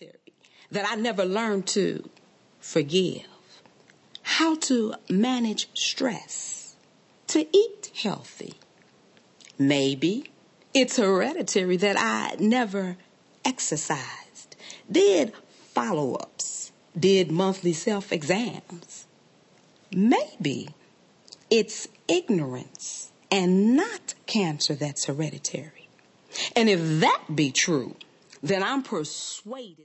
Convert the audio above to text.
hereditary that I never learned to forgive, how to manage stress, to eat healthy. Maybe it's hereditary that I never exercised, did follow-ups, did monthly self-exams. Maybe it's ignorance and not cancer that's hereditary. And if that be true, then I'm persuaded